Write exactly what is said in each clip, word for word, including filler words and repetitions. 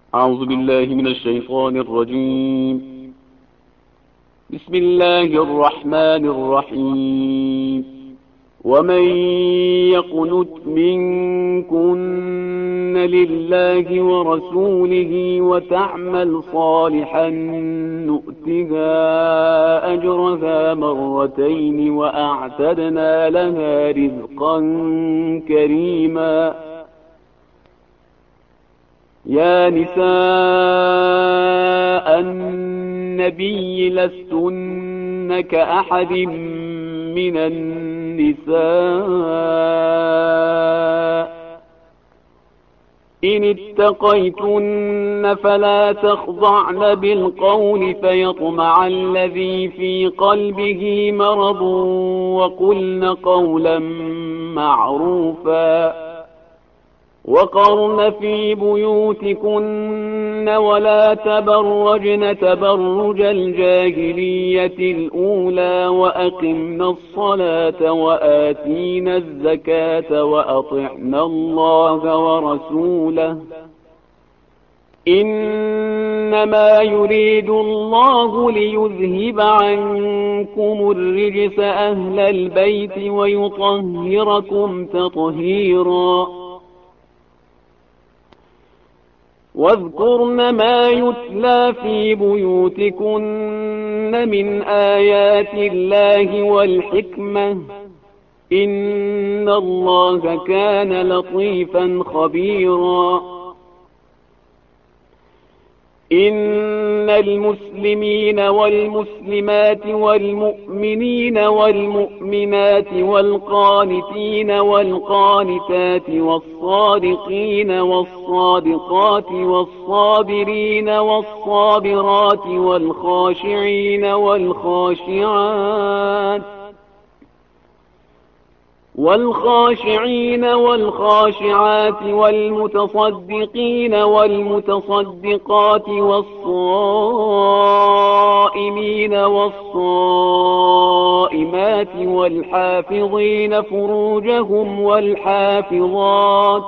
أعوذ بالله من الشيطان الرجيم. بسم الله الرحمن الرحيم. ومن يقنت منكن لله ورسوله وتعمل صالحا نؤتها أجرها مرتين وأعتدنا لها رزقا كريما. يا نساء النبي لستن كأحد من النساء إن اتقيتن فلا تخضعن بالقول فيطمع الذي في قلبه مرض وقلن قولا معروفا. وقرن في بيوتكن ولا تبرجن تبرج الجاهلية الأولى وأقمن الصلاة وآتينا الزكاة وأطعنا الله ورسوله إنما يريد الله ليذهب عنكم الرجس أهل البيت ويطهركم تطهيرا. واذكرن ما يتلى في بيوتكن من آيات الله والحكمة إن الله كان لطيفا خبيرا. إن المسلمين والمسلمات والمؤمنين والمؤمنات والقانتين والقانتات والصادقين والصادقات والصابرين والصابرات والخاشعين والخاشعات والخاشعين والخاشعات والمتصدقين والمتصدقات والصائمين والصائمات والحافظين فروجهم والحافظات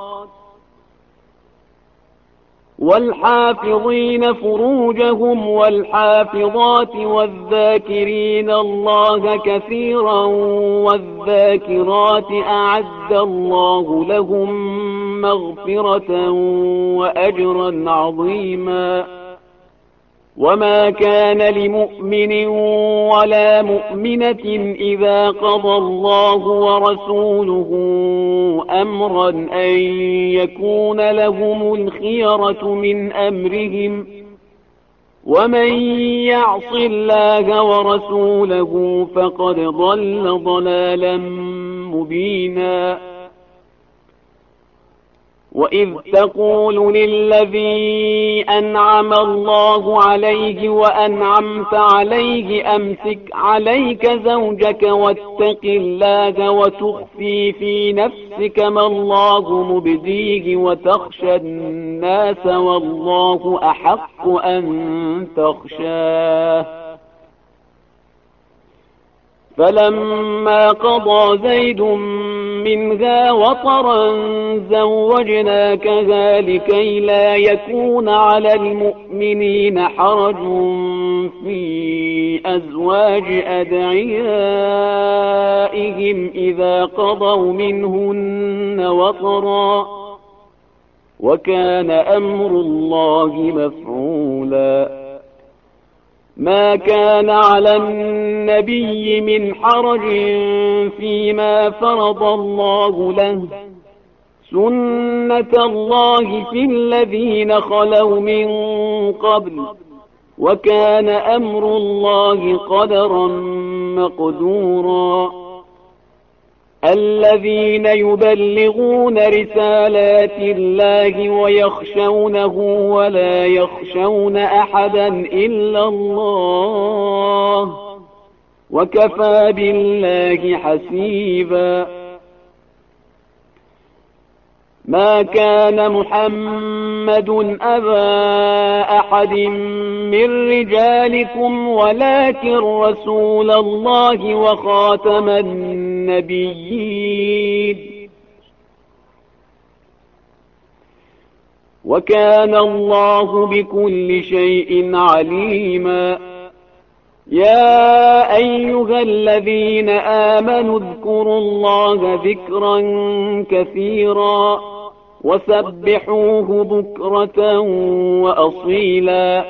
والحافظين فروجهم والحافظات والذاكرين الله كثيرا والذاكرات أعد الله لهم مغفرة وأجرا عظيما. وما كان لمؤمن ولا مؤمنة إذا قضى الله ورسوله أمرا أن يكون لهم الخيرة من أمرهم ومن يعص الله ورسوله فقد ضل ضلالا مبينا. وإذ تقول للذي أنعم الله عليه وأنعمت عليه أمسك عليك زوجك واتق الله وتخفي في نفسك ما الله مبديه وتخشى الناس والله أحق أن تخشاه. فلما قضى زيد منها وطرا زوجناكها لكي لا يكون على المؤمنين حرج في أزواج أدعيائهم إذا قضوا منهن وطرا وكان أمر الله مفعولا. ما كان على النبي من حرج فيما فرض الله له سنة الله في الذين خلوا من قبل وكان أمر الله قدرا مقدورا. الذين يبلغون رسالات الله ويخشونه ولا يخشون أحدا إلا الله وكفى بالله حسيبا. ما كان محمد أبا أحد من رجالكم ولكن رسول الله وخاتم النبيين. وكان الله بكل شيء عليما. يا أيها الذين آمنوا اذكروا الله ذكرا كثيرا وسبحوه بكرة وأصيلا.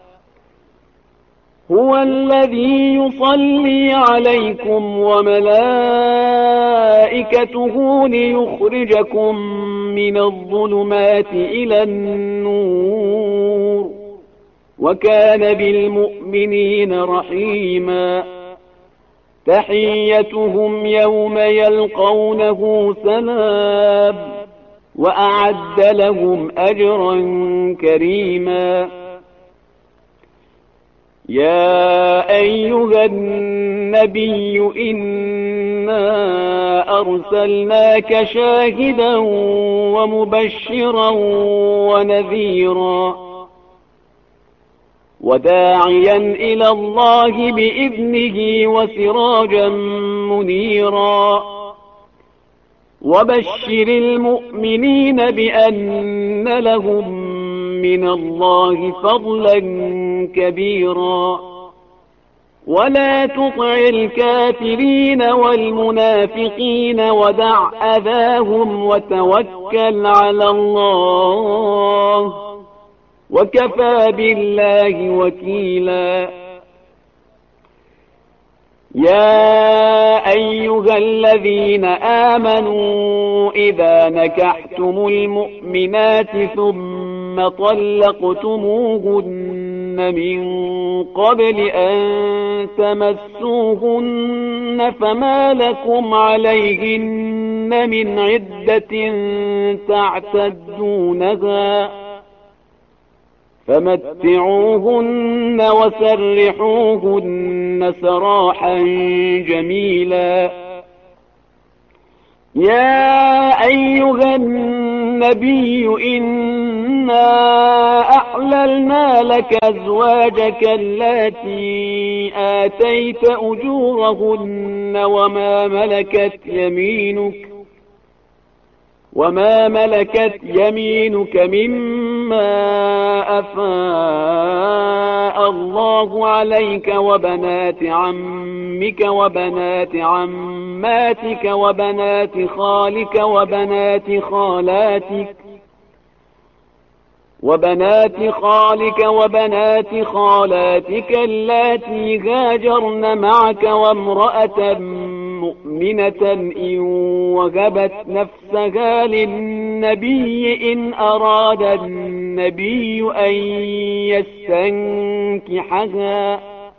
هو الذي يصلي عليكم وملائكته ليخرجكم من الظلمات إلى النور، وكان بالمؤمنين رحيما. تحيتهم يوم يلقونه سلام، وأعد لهم أجرا كريما. يا أيها النبي إنا أرسلناك شاهدا ومبشرا ونذيرا وداعيا إلى الله بإذنه وسراجا منيرا. وبشر المؤمنين بأن لهم من الله فضلا كبيرا. ولا تطع الكافرين والمنافقين ودع أذاهم وتوكل على الله، وكفى بالله وكيلا. يا أيها الذين آمنوا إذا نكحتم المؤمنات ثم طلقتموهن من قبل أن تمسوهن فما لكم عليهن من عدة تعتدونها، فمتعوهن وسرحوهن سراحا جميلا. يا أيها النبي إنا أحللنا لك أزواجك اللاتي آتيت أجورهن وما ملكت يمينك وما ملكت يمينك مما أفاء الله عليك وبنات عمك وبنات عماتك وبنات خالك وبنات خالاتك وبنات خالك وبنات خالاتك اللاتي هاجرن معك وامرأة مؤمنة إن وهبت نفسها للنبي إن أراد النبي أن يستنكحها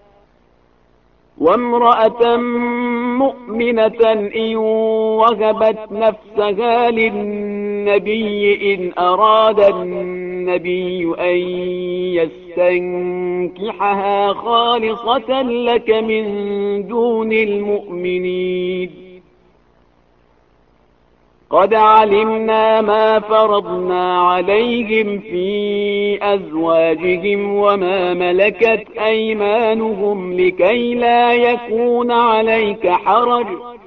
وامرأة مؤمنة إن وهبت نفسها للنبي إن أراد النبي أن يستنكحها خالصة لك من دون المؤمنين. قد علمنا ما فرضنا عليهم في أزواجهم وما ملكت أيمانهم لكي لا يكون عليك حرج،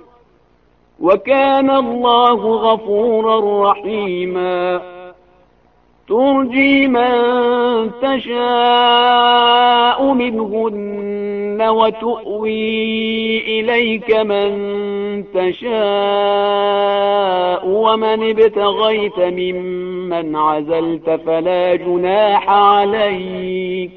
وكان الله غفورا رحيما. ترجي من تشاء منهن وتؤوي إليك من تشاء ومن ابتغيت ممن عزلت فلا جناح عليك،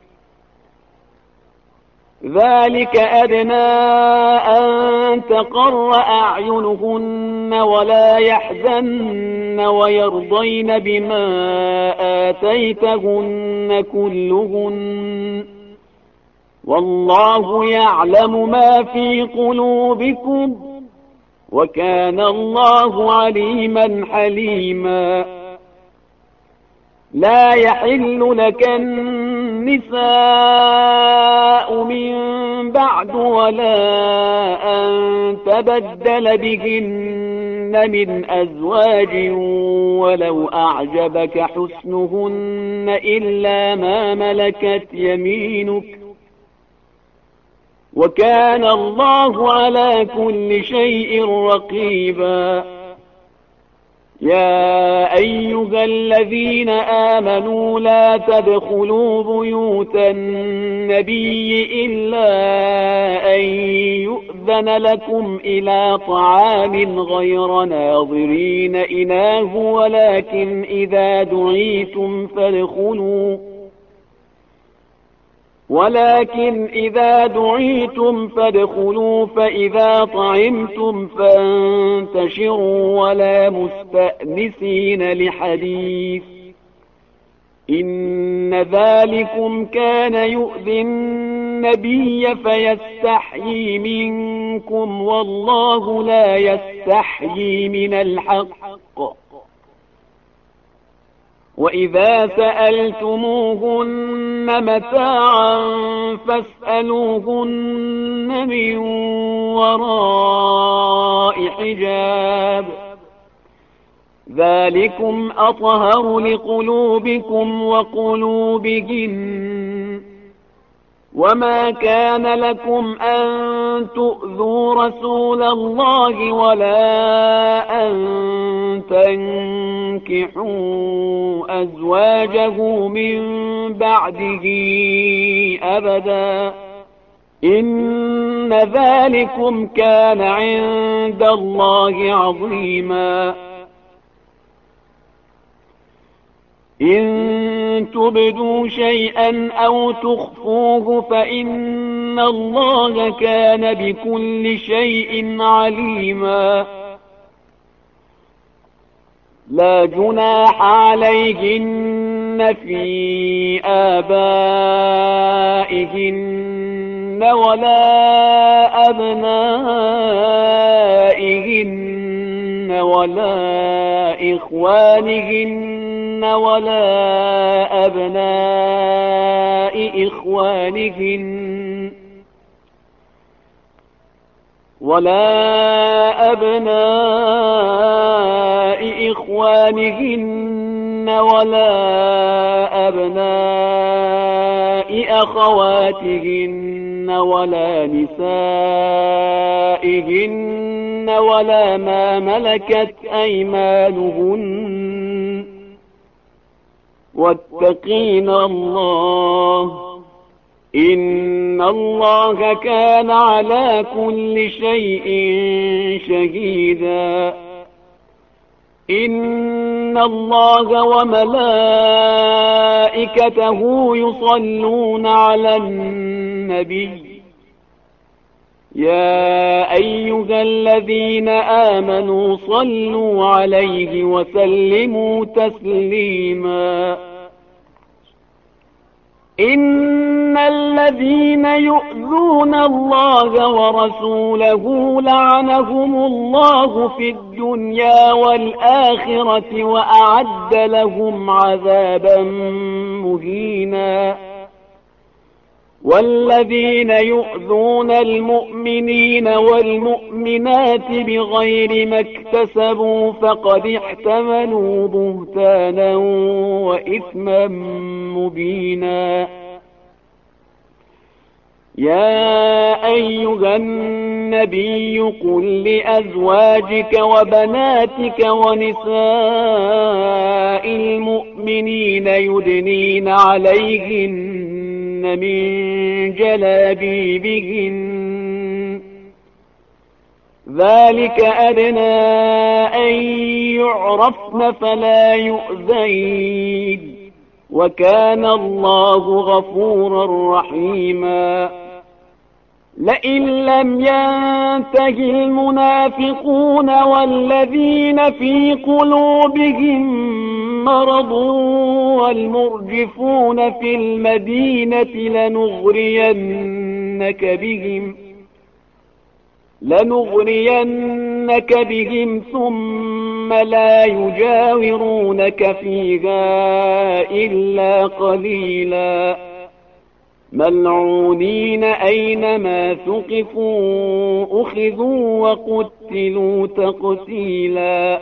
ذلك أدنى أن تقر أعينهن ولا يحزن ويرضين بما آتيتهن كلهن، والله يعلم ما في قلوبكم وكان الله عليما حليما. لا يحل لك النساء من بعد ولا أن تبدل بهن من أزواج ولو أعجبك حسنهن إلا ما ملكت يمينك، وكان الله على كل شيء رقيبا. يا أيها الذين آمنوا لا تدخلوا بيوت النبي إلا أن يؤذن لكم إلى طعام غير ناظرين إناه ولكن إذا دعيتم فادخلوا ولكن إذا دعيتم فادخلوا فإذا طعمتم فانتشروا ولا مستأنسين لحديث إن ذلكم كان يؤذي النبي فيستحيي منكم والله لا يستحيي من الحق وإذا سألتموهن متاعا فاسألوهن من وراء حجاب ذلكم أطهر لقلوبكم وقلوبهن وما كان لكم أن تؤذوا رسول الله ولا أن تنكحوا أزواجه من بعده أبدا إن ذلكم كان عند الله عظيما إن تبدوا شيئا أو تخفوه فإن الله كان بكل شيء عليما لا جناح عليهن في آبائهن ولا أبنائهن ولا إخوانهن ولا أبناء إخوانهن ولا أبناء إخوانهن ولا أبناء أخواتهن ولا نسائهن ولا ما ملكت أيمانهن واتقين الله إن الله كان على كل شيء شهيدا إن الله وملائكته يصلون على النبي يا أيها الذين آمنوا صلوا عليه وسلموا تسليما إن الذين يؤذون الله ورسوله لعنهم الله في الدنيا والآخرة وأعد لهم عذابا مهينا والذين يؤذون المؤمنين والمؤمنات بغير ما اكتسبوا فقد احتملوا بهتانا وإثما مبينا يا أيها النبي قل لأزواجك وبناتك ونساء المؤمنين يدنين عليهن من جلابيبهن ذلك أدنى أن يعرفن فلا يؤذين وكان الله غفورا رحيما لئن لم ينته المنافقون والذين في قلوبهم مرض والمرجفون في المدينة لنغرينك بهم لنغرينك بهم ثم لا يجاورونك فيها إلا قليلا ملعونين أينما ثقفوا أخذوا وقتلوا تقتيلا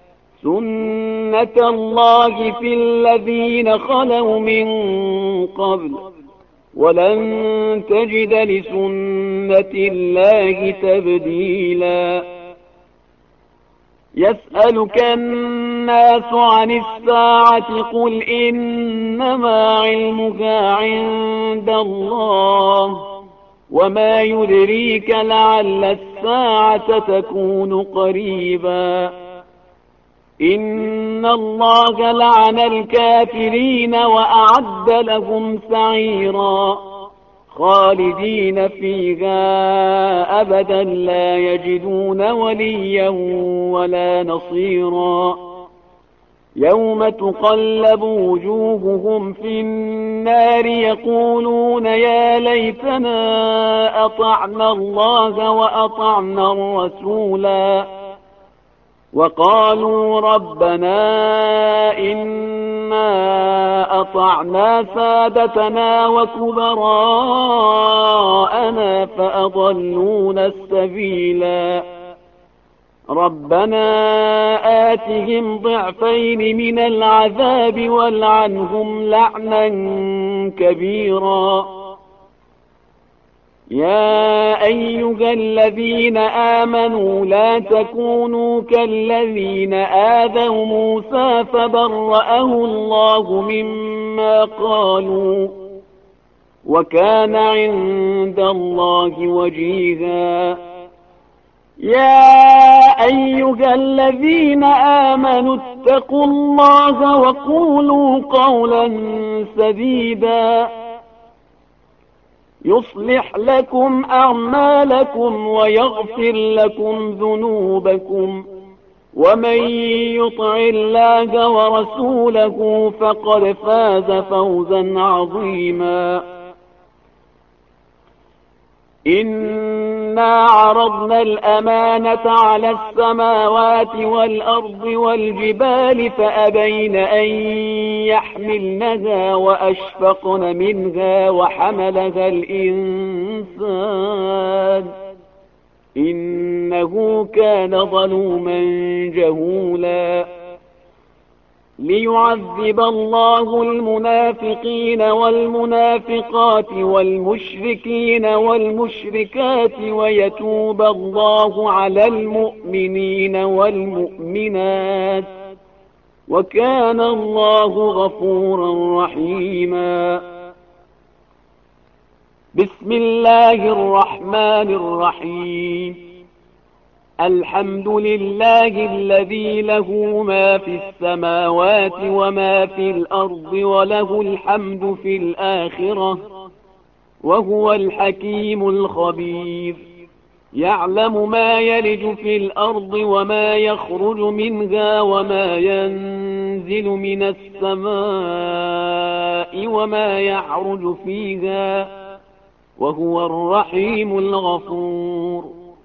سنة الله في الذين خلوا من قبل ولن تجد لسنة الله تبديلا يسألك الناس عن الساعة قل إنما علمها عند الله وما يدريك لعل الساعة تكون قريبا إن الله لعن الكافرين وأعد لهم سعيرا خالدين فيها أبدا لا يجدون وليا ولا نصيرا يوم تقلب وجوههم في النار يقولون يا ليتنا أطعنا الله وأطعنا الرسولا وقالوا ربنا إنا أطعنا سادتنا وكبراءنا فأضلونا السبيلا ربنا آتهم ضعفين من العذاب والعنهم لعنا كبيرا يا أيها الذين آمنوا لا تكونوا كالذين آذوا موسى فبرأه الله مما قالوا وكان عند الله وجيها يا أيها الذين آمنوا اتقوا الله وقولوا قولا سديدا يصلح لكم أعمالكم ويغفر لكم ذنوبكم ومن يطع الله ورسوله فقد فاز فوزا عظيما إنا عرضنا الأمانة على السماوات والأرض والجبال فأبين أن يحملنها وأشفقن منها وحملها الإنسان إنه كان ظلوما جهولا ليعذب الله المنافقين والمنافقات والمشركين والمشركات ويتوب الله على المؤمنين والمؤمنات وكان الله غفورا رحيما بسم الله الرحمن الرحيم الحمد لله الذي له ما في السماوات وما في الأرض وله الحمد في الآخرة وهو الحكيم الخبير يعلم ما يلج في الأرض وما يخرج منها وما ينزل من السماء وما يعرج فيها وهو الرحيم الغفور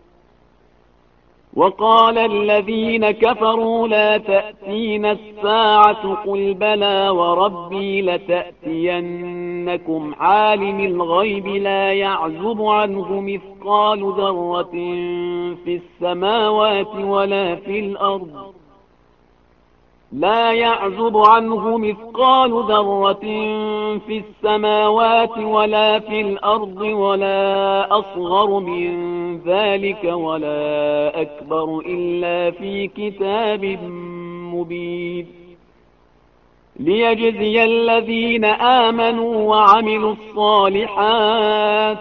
وقال الذين كفروا لا تأتينا الساعة قل بلى وربي لتأتينكم عالم الغيب لا يعزب عنه مثقال ذرة في السماوات ولا في الأرض لا يعزب عنه مثقال ذرة في السماوات ولا في الأرض ولا أصغر من ذلك ولا أكبر إلا في كتاب مبين ليجزي الذين آمنوا وعملوا الصالحات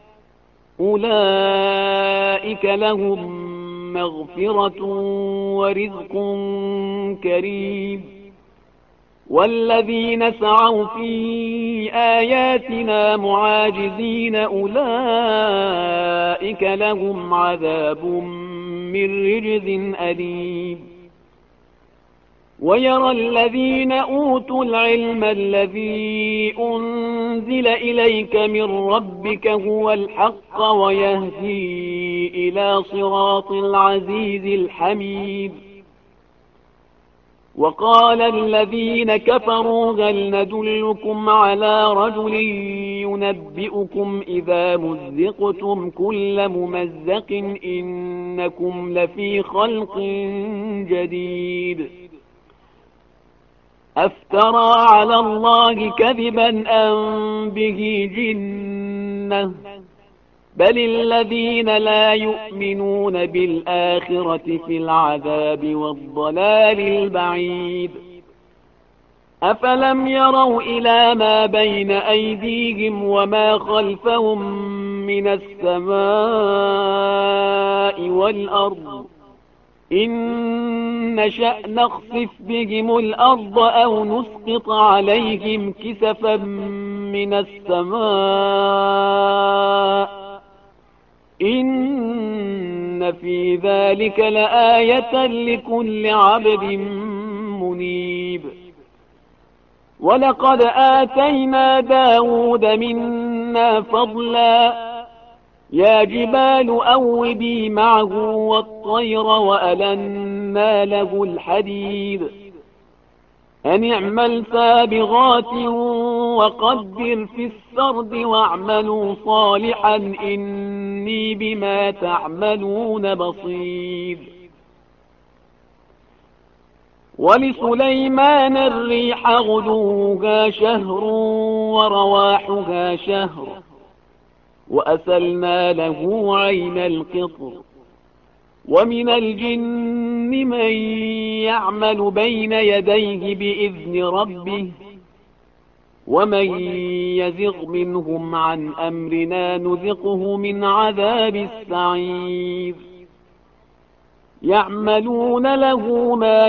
أولئك لهم مغفرة ورزق كريم والذين سعوا في آياتنا معاجزين أولئك لهم عذاب من رجز أليم ويرى الذين أوتوا العلم الذي أنزل إليك من ربك هو الحق ويهدي إلى صراط العزيز الحميد وقال الذين كفروا هل ندلكم على رجل ينبئكم إذا مزقتم كل ممزق إنكم لفي خلق جديد أفترى على الله كذبا أم به جنة بل الذين لا يؤمنون بالآخرة في العذاب والضلال البعيد. أفلم يروا إلى ما بين أيديهم وما خلفهم من السماء والأرض إن نشأ نخسف بهم الأرض أو نسقط عليهم كسفا من السماء إن في ذلك لآية لكل عبد منيب. ولقد آتينا داود منا فضلا يا جبال أوبي معه والطير وألنا له الحديد أن اعمل سابغات وقدر في السرد واعملوا صالحا إني بما تعملون بصير. ولسليمان الريح غدوها شهر ورواحها شهر وأسلنا له عين القطر ومن الجن من يعمل بين يديه بإذن ربه ومن يزغ منهم عن أمرنا نذقه من عذاب السعير. يعملون له ما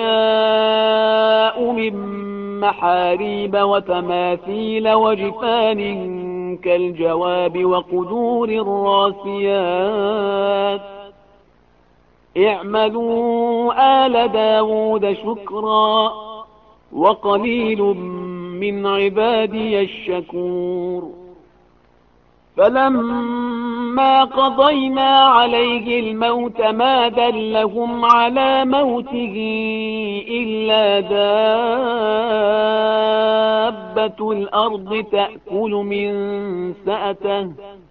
يشاء من محاريب وتماثيل وجفان كالجواب وقدور الراسيات اعملوا آل داود شكرا وقليل من عبادي الشكور. فلما قضينا عليه الموت ما دلهم على موته إلا دابة الأرض تأكل من سأته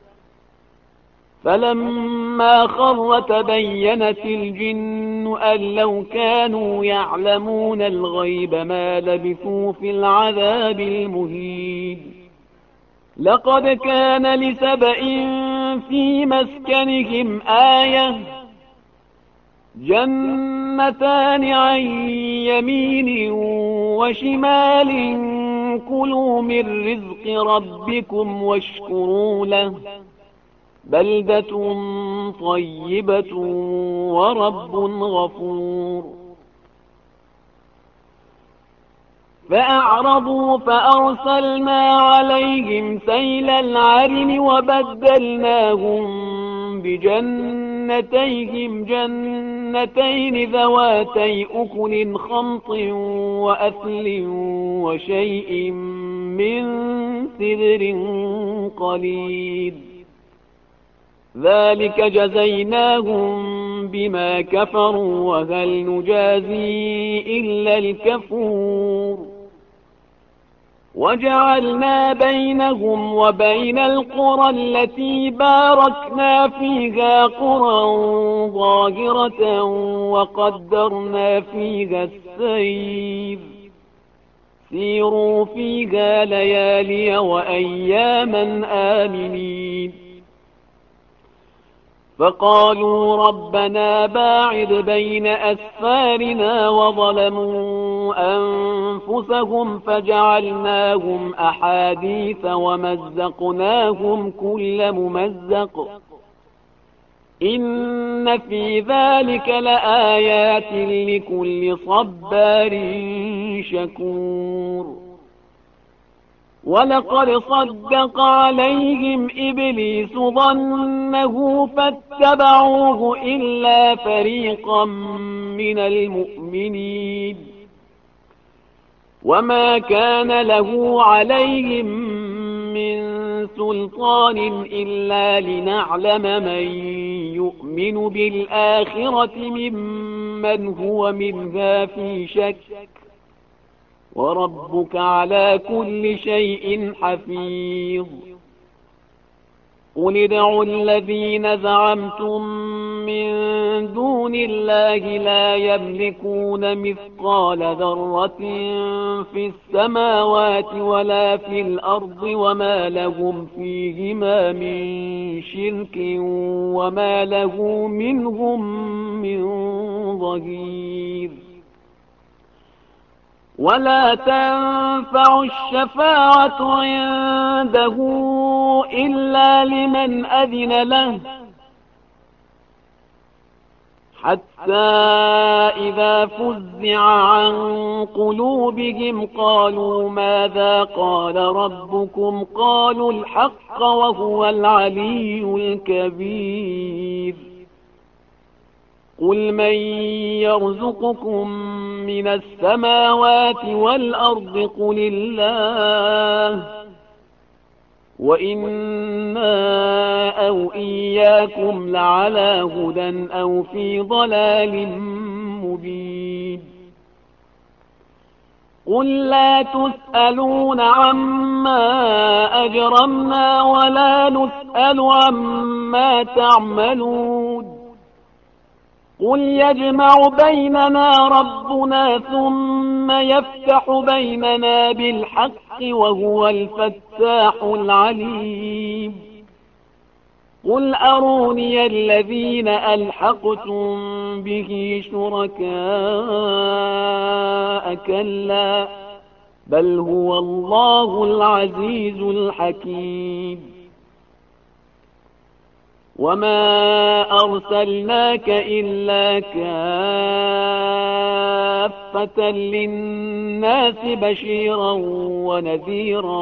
فلما خر تبينت الجن أن لو كانوا يعلمون الغيب ما لبثوا في العذاب المهين. لقد كان لسبإ في مسكنهم آية جنتان عن يمين وشمال كلوا من رزق ربكم واشكروا له بلدة طيبة ورب غفور. فأعرضوا فأرسلنا عليهم سيل العرم وبدلناهم بجنتيهم جنتين ذواتي أكل خمط وأثل وشيء من سدر قليل ذلك جزيناهم بما كفروا وهل نجازي إلا الكفور. وجعلنا بينهم وبين القرى التي باركنا فيها قرى ظاهرة وقدرنا فيها السير سيروا فيها ليالي وأياما آمنين. فقالوا ربنا باعد بين أسفارنا وظلموا أنفسهم فجعلناهم أحاديث ومزقناهم كل ممزق إن في ذلك لآيات لكل صبار شكور. ولقد صدق عليهم إبليس ظنه فاتبعوه إلا فريقا من المؤمنين وما كان له عليهم من سلطان إلا لنعلم من يؤمن بالآخرة ممن هو منها في شك وربك على كل شيء حفيظ. قل ادعوا الذين زعمتم من دون الله لا يملكون مثقال ذرة في السماوات ولا في الأرض وما لهم فيهما من شرك وما له منهم من ظهير. ولا تنفع الشفاعة عنده إلا لمن أذن له، حتى إذا فزع عن قلوبهم قالوا ماذا قال ربكم قالوا الحق وهو العلي الكبير. قل من يرزقكم من السماوات والأرض قل الله وإنا أو إياكم لعلى هدى أو في ضلال مبين. قل لا تسألون عما أجرمنا ولا نسأل عما تعملون. قل يجمع بيننا ربنا ثم يفتح بيننا بالحق وهو الفتاح العليم. قل أروني الذين ألحقتم به شركاء كلا بل هو الله العزيز الحكيم. وما أرسلناك إلا كافة للناس بشيرا ونذيرا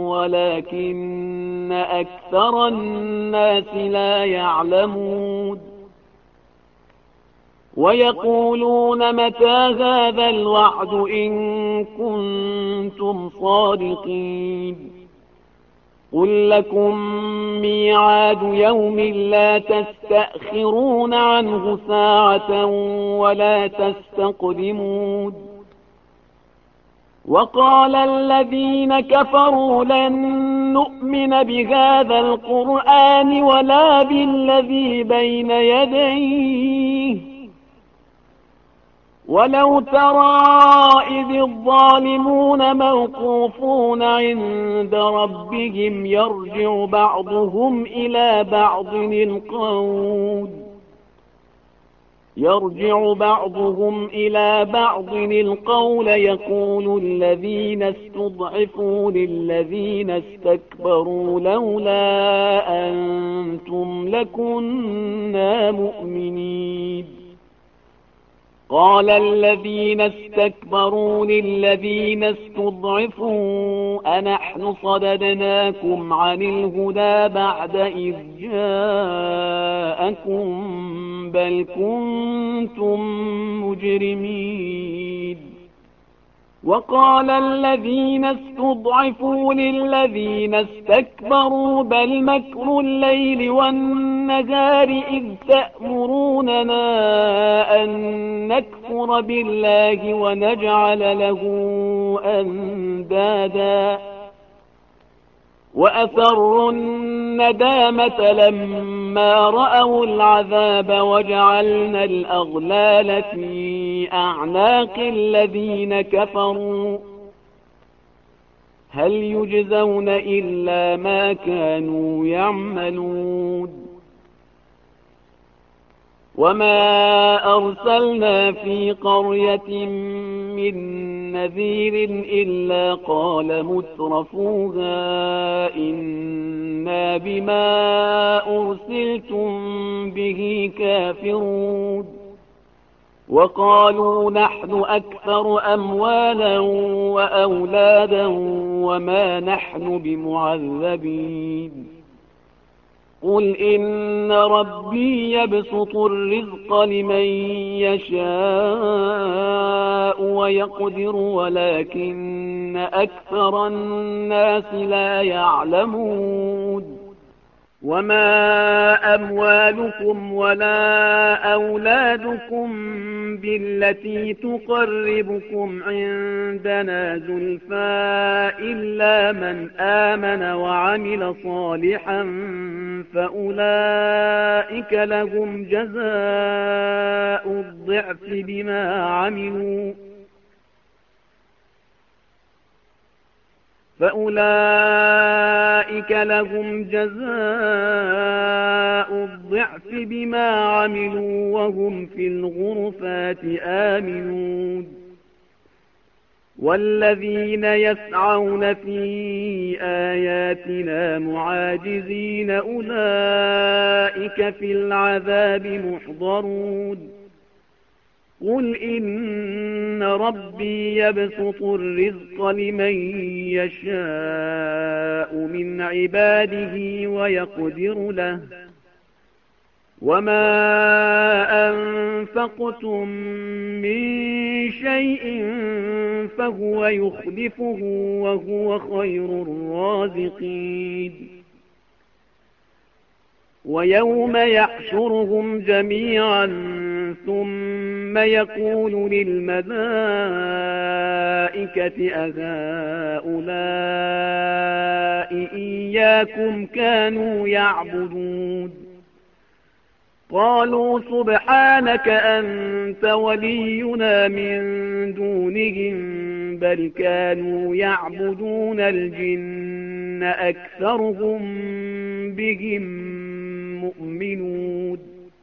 ولكن أكثر الناس لا يعلمون. ويقولون متى هذا الوعد إن كنتم صادقين. قل لكم ميعاد يوم لا تستأخرون عنه ساعة ولا تستقدمون. وقال الذين كفروا لن نؤمن بهذا القرآن ولا بالذي بين يديه ولو ترى إذ الظالمون موقوفون عند ربهم يرجع بعضهم إلى بعض القول يرجع بعضهم إلى بعض القول يقول الذين استضعفوا للذين استكبروا لولا أنتم لكنا مؤمنين. قال الذين استكبروا للذين استضعفوا أنحن صددناكم عن الهدى بعد إذ جاءكم بل كنتم مجرمين. وقال الذين استضعفوا للذين استكبروا بل مكر الليل والنهار إذ تأمروننا أن نكفر بالله ونجعل له أندادا وأسروا الندامة لما رأوا العذاب وجعلنا الأغلال في أعناق الذين كفروا هل يجزون إلا ما كانوا يعملون. وما أرسلنا في قرية من نذير إلا قال مترفوها إنا بما أرسلتم به كافرون. وقالوا نحن أكثر أموالا وأولادا وما نحن بمعذبين. قل إن ربي يبسط الرزق لمن يشاء ويقدر ولكن أكثر الناس لا يعلمون. وما أموالكم ولا أولادكم بالتي تقربكم عندنا زلفى إلا من آمن وعمل صالحا فأولئك لهم جزاء الضعف بما عملوا فأولئك لهم جزاء الضعف بما عملوا وهم في الغرفات آمنون والذين يسعون في آياتنا معاجزين أولئك في العذاب محضرون قل إن ربي يبسط الرزق لمن يشاء من عباده ويقدر له وما أنفقتم من شيء فهو يخلفه وهو خير الرازقين ويوم يحشرهم جميعا ثم يقول للملائكة أهؤلاء إياكم كانوا يعبدون قالوا سبحانك أنت ولينا من دونهم بل كانوا يعبدون الجن أكثرهم بهم مؤمنون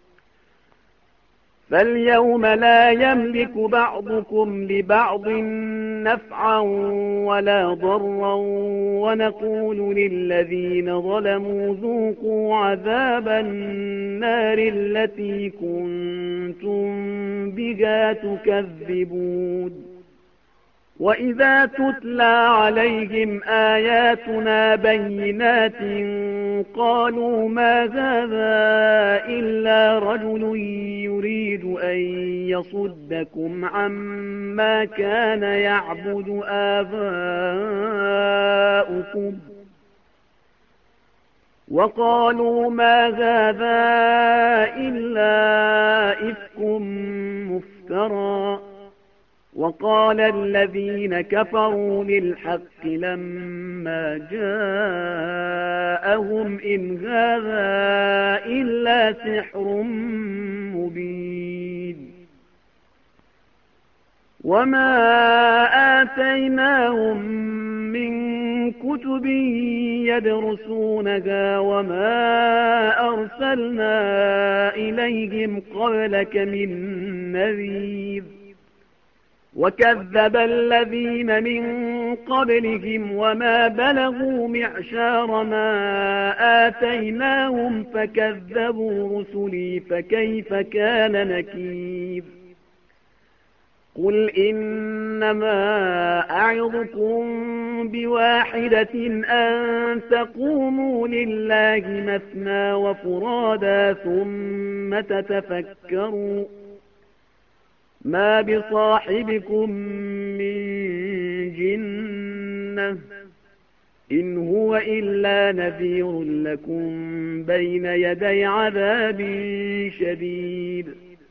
فاليوم لا يملك بعضكم لبعض نفعا ولا ضرا ونقول للذين ظلموا ذوقوا عذاب النار التي كنتم بها تكذبون وإذا تتلى عليهم آياتنا بينات قالوا ما هذا إلا رجل يريد أن يصدكم عما كان يعبد آباؤكم وقالوا ما هذا إلا إفك مفترى وقال الذين كفروا للحق لما جاءهم إن هذا إلا سحر مبين وما آتيناهم من كتب يدرسونها وما أرسلنا إليهم قبلك من نذير وكذب الذين من قبلهم وما بلغوا معشار ما آتيناهم فكذبوا رسلي فكيف كان نكير قل إنما أعظكم بواحدة أن تقوموا لله مثنى وفرادا ثم تتفكروا ما بصاحبكم من جنة إن هو إلا نذير لكم بين يدي عذاب شديد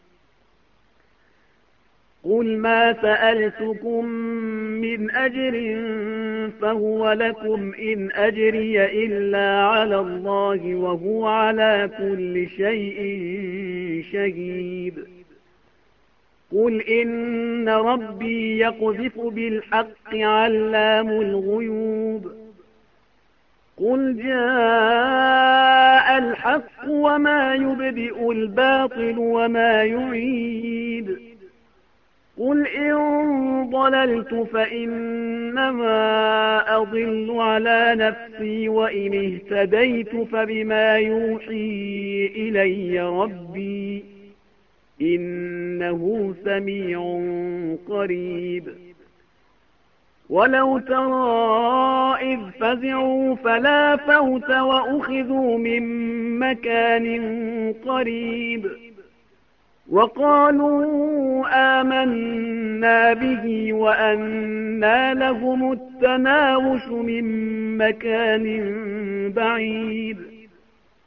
قل ما سألتكم من أجر فهو لكم إن أجري إلا على الله وهو على كل شيء شهيد قل إن ربي يقذف بالحق علام الغيوب قل جاء الحق وما يبدئ الباطل وما يعيد قل إن ضللت فإنما أضل على نفسي وإن اهتديت فبما يوحي إلي ربي إنه سميع قريب ولو ترى إذ فزعوا فلا فوت وأخذوا من مكان قريب وقالوا آمنا به وأنى لهم التناوش من مكان بعيد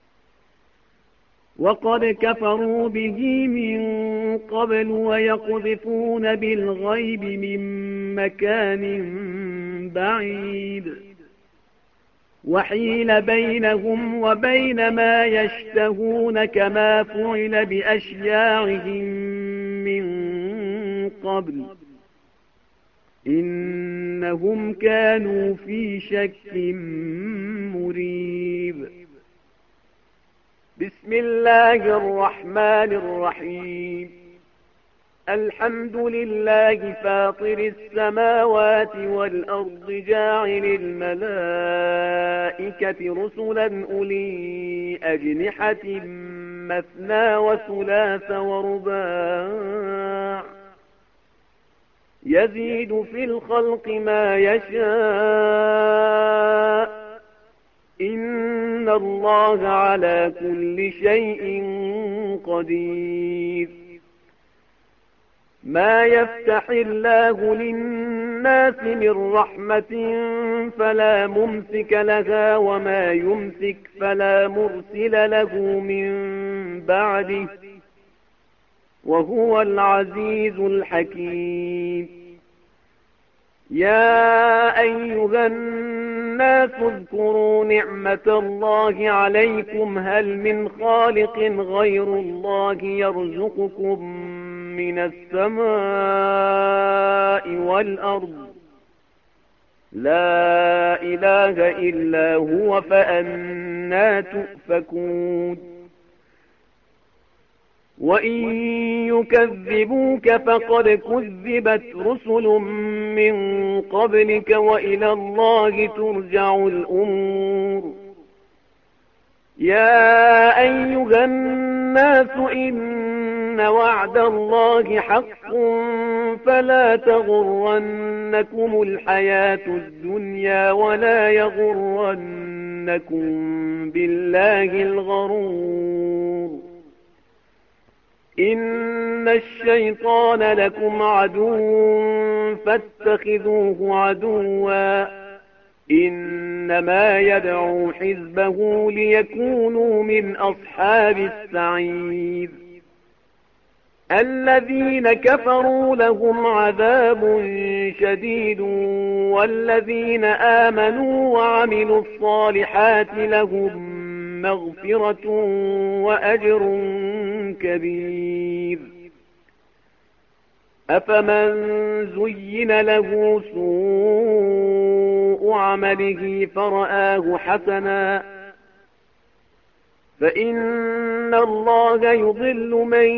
وقد كفروا به من قبل ويقذفون بالغيب من مكان بعيد وحيل بينهم وبين ما يشتهون كما فعل بأشياعهم من قبل إنهم كانوا في شك مريب. بسم الله الرحمن الرحيم. الحمد لله فاطر السماوات والأرض جاعل الملائكة رسلا أولي أجنحة مثنى وثلاث ورباع يزيد في الخلق ما يشاء إن الله على كل شيء قدير. ما يفتح الله للناس من رحمة فلا ممسك لها وما يمسك فلا مرسل له من بعده وهو العزيز الحكيم. يا أيها الناس اذكروا نعمة الله عليكم هل من خالق غير الله يرزقكم من السماء والأرض لا إله إلا هو فأنى تؤفكون. وإن يكذبوك فقد كذبت رسل من قبلك وإلى الله ترجع الأمور. يا أيها الناس إن وعد الله حق فلا تغرنكم الحياة الدنيا ولا يغرنكم بالله الغرور. إن الشيطان لكم عدو فاتخذوه عدوا إنما يدعو حزبه ليكونوا من أصحاب السعير. الذين كفروا لهم عذاب شديد والذين آمنوا وعملوا الصالحات لهم مغفرة وأجر كبير. أفمن زين له سوء عمله فرآه حسنا فإن الله يضل من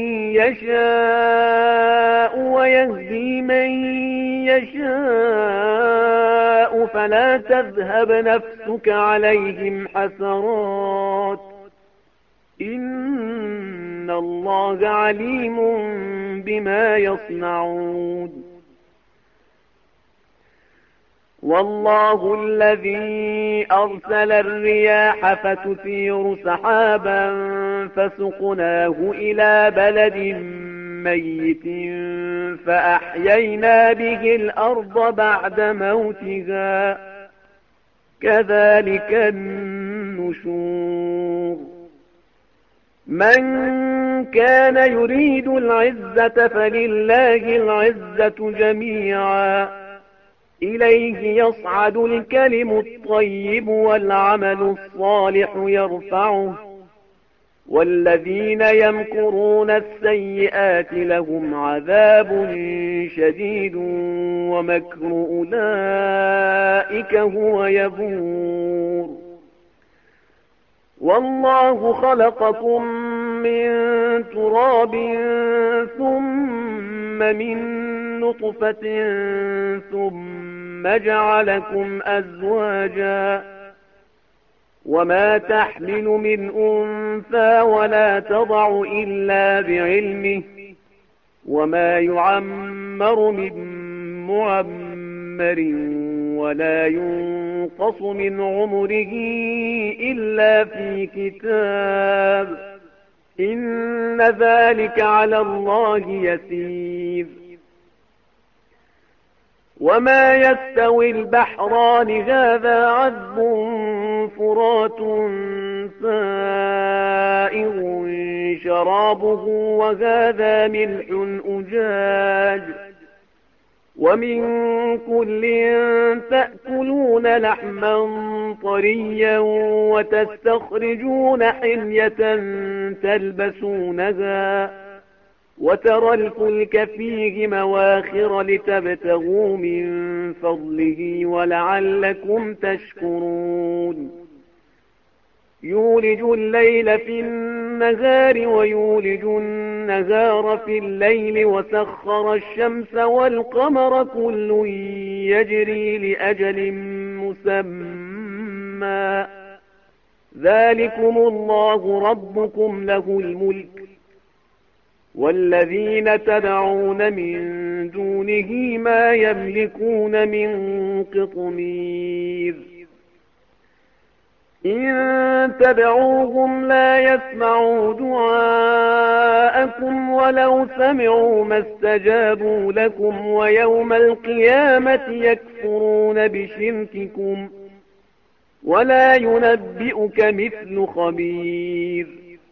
يشاء ويهدي من يشاء فلا تذهب نفسك عليهم حسرات إن الله عليم بما يصنعون. والله الذي أرسل الرياح فتثير سحابا فسقناه إلى بلد ميت فأحيينا به الأرض بعد موتها كذلك النشور. من كان يريد العزة فلله العزة جميعا إليه يصعد الكلم الطيب والعمل الصالح يرفعه والذين يمكرون السيئات لهم عذاب شديد ومكر أولئك هو يبور. والله خلقكم من تراب ثم من نطفة ثم جعلكم أزواجا وما تحمل من أنثى ولا تضع إلا بعلمه وما يعمر من معمر ولا ينقص من عمره إلا في كتاب إن ذلك على الله يسير. وما يستوي البحران هذا عذب فرات سائغ شرابه وهذا ملح أجاج ومن كل تأكلون لحما طريا وتستخرجون حلية تلبسونها وترى الفلك فيه مواخر لتبتغوا من فضله ولعلكم تشكرون يولج الليل في النهار ويولج النهار في الليل وسخر الشمس والقمر كل يجري لأجل مسمى ذلكم الله ربكم له الملك والذين تدعون من دونه ما يملكون من قطمير إن تدعوهم لا يسمعوا دعاءكم ولو سمعوا ما استجابوا لكم ويوم القيامة يكفرون بشرككم ولا ينبئك مثل خبير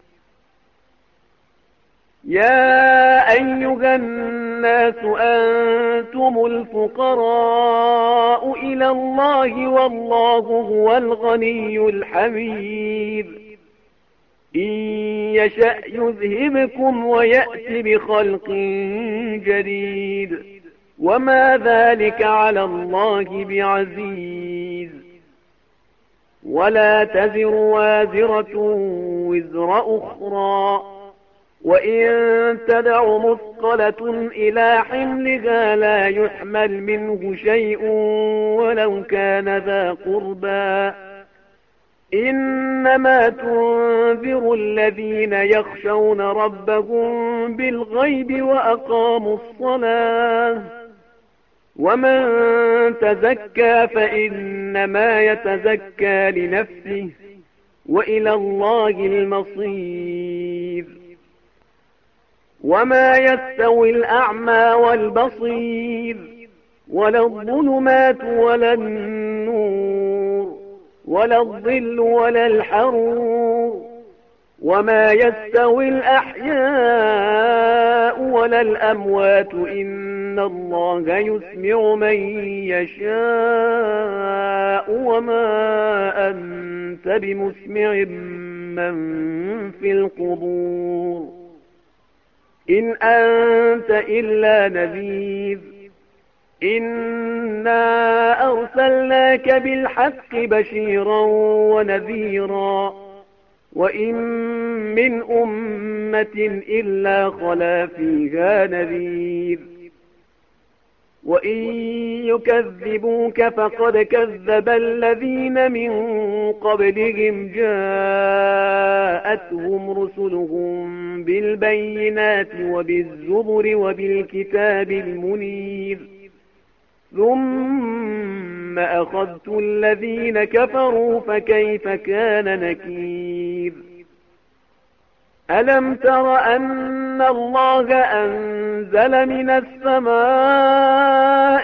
يا أيها الناس أنتم الفقراء إلى الله والله هو الغني الحميد إن يشأ يذهبكم ويأتي بخلق جديد وما ذلك على الله بعزيز ولا تزر وازرة وزر أخرى وإن تدع مثقلة إلى حملها لا يحمل منه شيء ولو كان ذا قربى إنما تنذر الذين يخشون ربهم بالغيب وأقاموا الصلاة ومن تزكى فإنما يتزكى لنفسه وإلى الله المصير وما يستوي الأعمى والبصير ولا الظلمات ولا النور ولا الظل ولا الحرور وما يستوي الأحياء ولا الأموات إن الله يسمع من يشاء وما أنت بمسمع من في القبور إن أنت إلا نذير إنا أرسلناك بالحق بشيرا ونذيرا وإن من أمة إلا خلا فيها نذير وإن يكذبوك فقد كذب الذين من قبلهم جاءتهم رسلهم بالبينات وبالزبر وبالكتاب المنير ثم أخذت الذين كفروا فكيف كان نكير ألم تر أن الله أنزل من السماء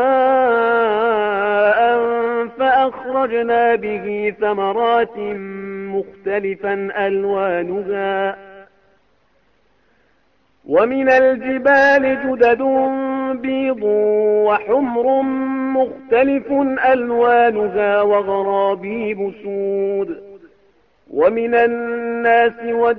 ماء فأخرجنا به ثمرات مختلفا ألوانها ومن الجبال جدد بيض وحمر مختلف ألوانها وغرابيب سود ومن الناس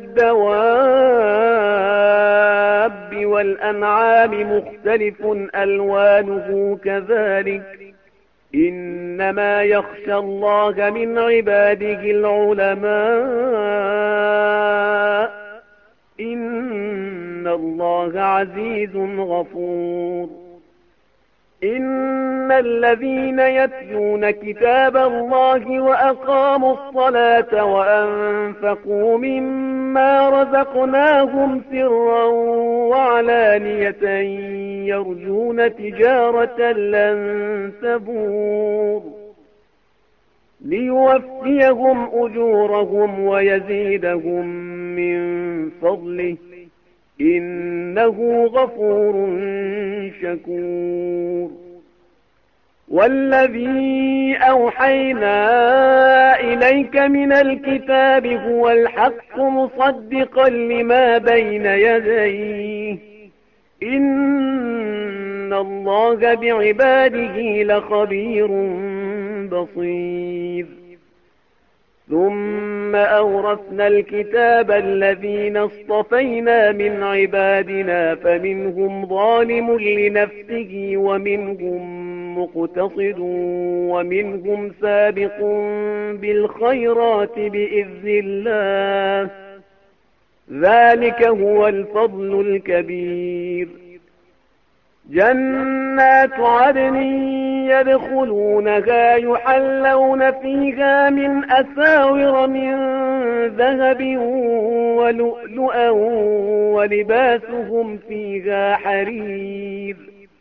والدواب والأنعام مختلف ألوانه كذلك إنما يخشى الله من عباده العلماء إن الله عزيز غفور إن الذين يتلون كتاب الله وأقاموا الصلاة وأنفقوا مما رزقناهم سرا وعلانية يرجون تجارة لن تبور ليوفيهم أجورهم ويزيدهم من فضله إنه غفور شكور والذي أوحينا إليك من الكتاب هو الحق مصدقا لما بين يديه إن الله بعباده لخبير بصير ثم أورثنا الكتاب الذين اصطفينا من عبادنا فمنهم ظالم لنفسه ومنهم مقتصد ومنهم سابق بالخيرات بإذن الله ذلك هو الفضل الكبير جنات عدن يدخلونها يحلون فيها من أساور من ذهب ولؤلؤا ولباسهم فيها حرير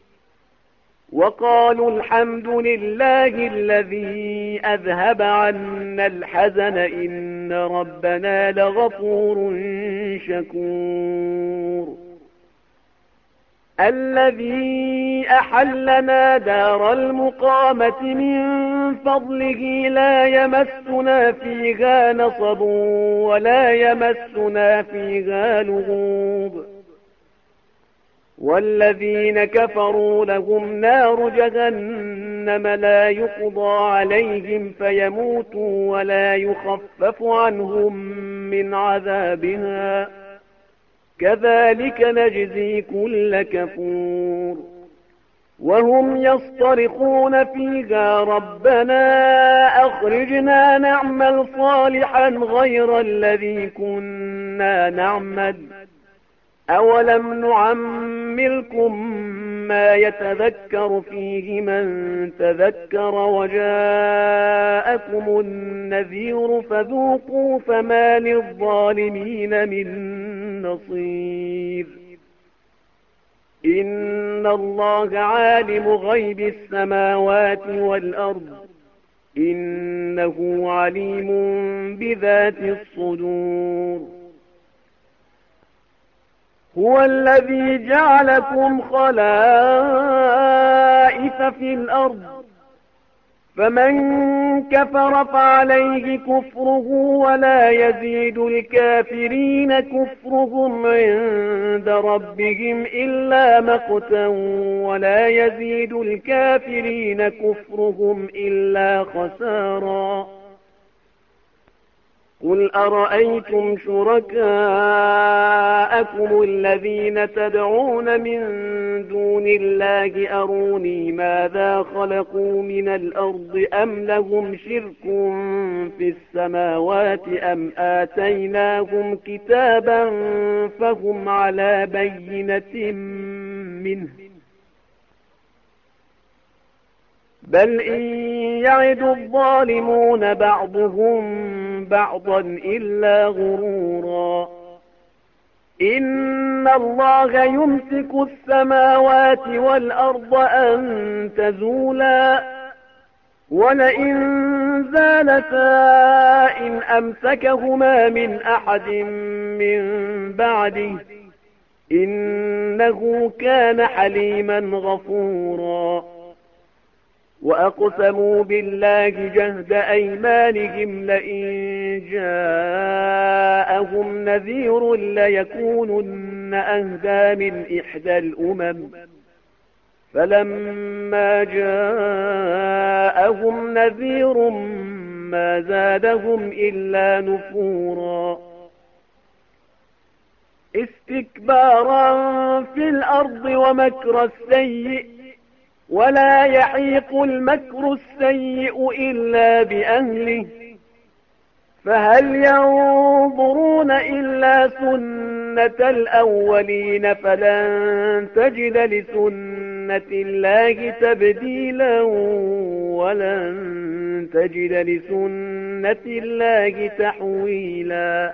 وقالوا الحمد لله الذي أذهب عنا الحزن إن ربنا لغفور شكور الذي أحلنا دار المقامة من فضله لا يمسنا فيها نصب ولا يمسنا فيها لغوب والذين كفروا لهم نار جهنم لا يقضى عليهم فيموتوا ولا يخفف عنهم من عذابها كذلك نجزي كل كفور وهم يصطرخون فيها ربنا أخرجنا نعمل صالحا غير الذي كنا نعمل أولم نعمركم ما يتذكر فيه من تذكر وجاءكم النذير فذوقوا فما للظالمين من نصير إن الله عالم غيب السماوات والأرض إنه عليم بذات الصدور هو الذي جعلكم خلائف في الأرض فمن كفر فعليه كفره ولا يزيد الكافرين كفرهم عند ربهم إلا مقتا ولا يزيد الكافرين كفرهم إلا خسارا قل أرأيتم شركاءكم الذين تدعون من دون الله أروني ماذا خلقوا من الأرض أم لهم شرك في السماوات أم آتيناهم كتابا فهم على بينة منه بل إن يعد الظالمون بعضهم بعضا إلا غرورا إن الله يمسك السماوات والأرض أن تزولا ولئن زالتا إن أمسكهما من أحد من بعده إنه كان حليما غفورا وأقسموا بالله جهد أيمانهم لئن جاءهم نذير ليكونن أهدى من إحدى الأمم فلما جاءهم نذير ما زادهم إلا نفورا استكبارا في الأرض ومكر السيء ولا يحيق المكر السيء إلا بأهله فهل ينظرون إلا سنة الأولين فلن تجد لسنة الله تبديلا ولن تجد لسنة الله تحويلا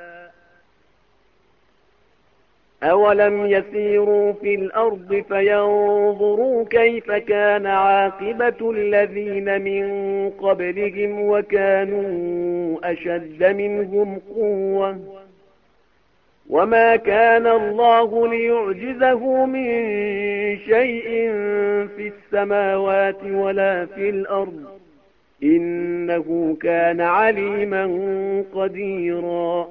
أولم يسيروا في الأرض فينظروا كيف كان عاقبة الذين من قبلهم وكانوا أشد منهم قوة وما كان الله ليعجزه من شيء في السماوات ولا في الأرض إنه كان عليما قديرا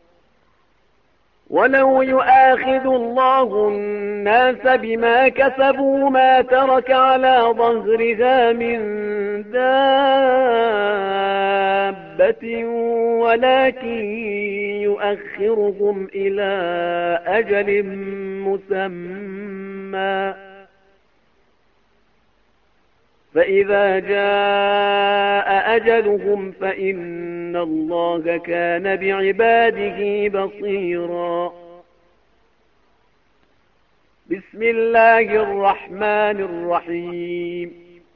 ولو يؤاخذ الله الناس بما كسبوا ما ترك على ظهرها من دابة ولكن يؤخرهم إلى أجل مسمى فإذا جاء أجلهم فإن الله كان بعباده بصيرا بسم الله الرحمن الرحيم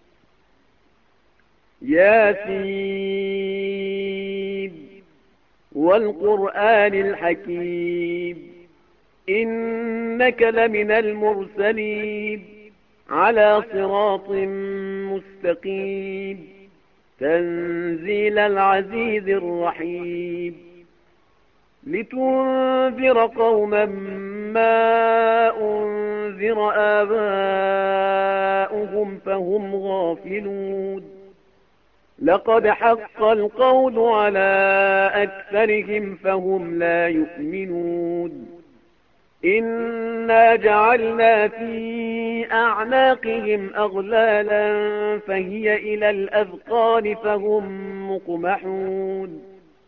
ياسين والقرآن الحكيم إنك لمن المرسلين على صراط مستقيم تنزيل العزيز الرحيم لتنذر قوما ما أنذر آباؤهم فهم غافلون لقد حق القول على أكثرهم فهم لا يؤمنون إنا جعلنا في أعناقهم أغلالا فهي إلى الأذقان فهم مقمحون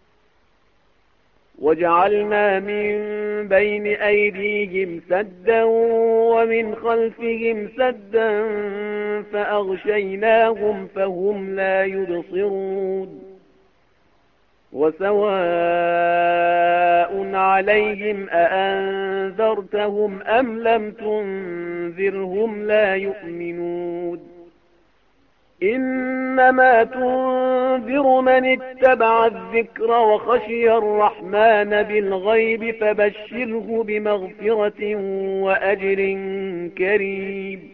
وجعلنا من بين أيديهم سدا ومن خلفهم سدا فأغشيناهم فهم لا يبصرون وسواء عليهم أأنذرتهم أم لم تنذرهم لا يؤمنون إنما تنذر من اتبع الذكر وخشي الرحمن بالغيب فبشره بمغفرة وأجر كريم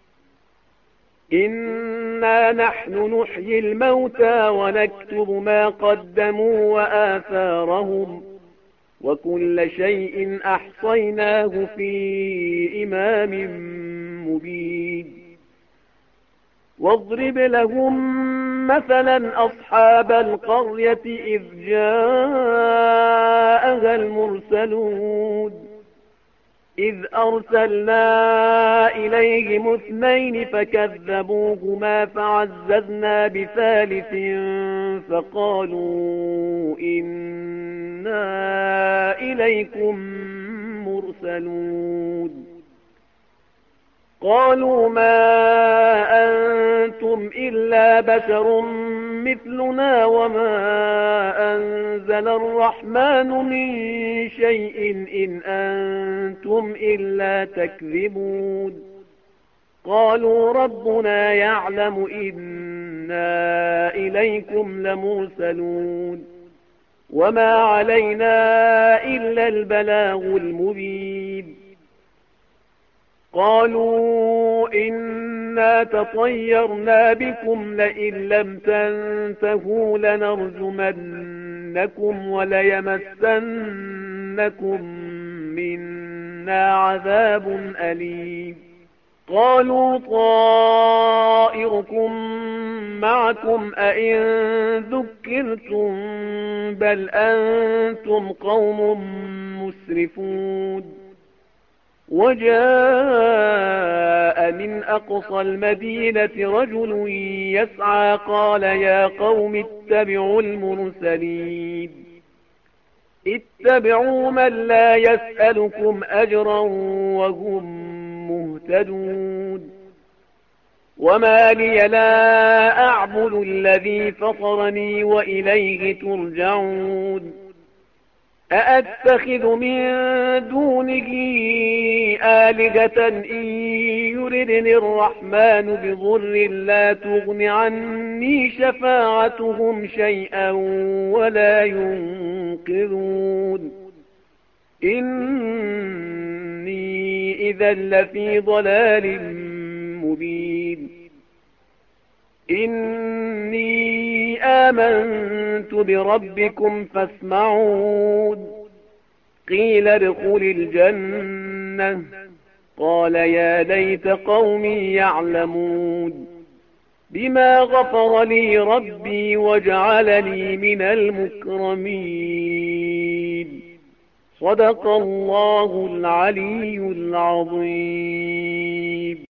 إنا نحن نحيي الموتى ونكتب ما قدموا وآثارهم وكل شيء أحصيناه في إمام مبين واضرب لهم مثلا أصحاب القرية إذ جاءها المرسلون إذ أرسلنا إليهم اثنين فكذبوهما فعززنا بثالث فقالوا إنا إليكم مرسلون قالوا ما أنتم إلا بشر مثلنا وما أنزل الرحمن من شيء إن أنتم إلا تكذبون قالوا ربنا يعلم إنا إليكم لمرسلون وما علينا إلا البلاغ المبين قالوا إنا تطيرنا بكم لئن لم تنتهوا لنرجمنكم وليمسنكم منا عذاب أليم قالوا طائركم معكم أئن ذكرتم بل أنتم قوم مسرفون وجاء من أقصى المدينة رجل يسعى قال يا قوم اتبعوا المرسلين اتبعوا من لا يسألكم أجرا وهم مهتدون وما لي لا أعبد الذي فطرني وإليه ترجعون أأتخذ من دونه آلهة إن يردني الرحمن بضر لا تغن عني شفاعتهم شيئا ولا ينقذون إني إذا لفي ضلال مبين إني آمنت بربكم فاسمعون قيل ادخل الجنة قال يا ليت قومي يعلمون بما غفر لي ربي وجعلني من المكرمين صدق الله العلي العظيم.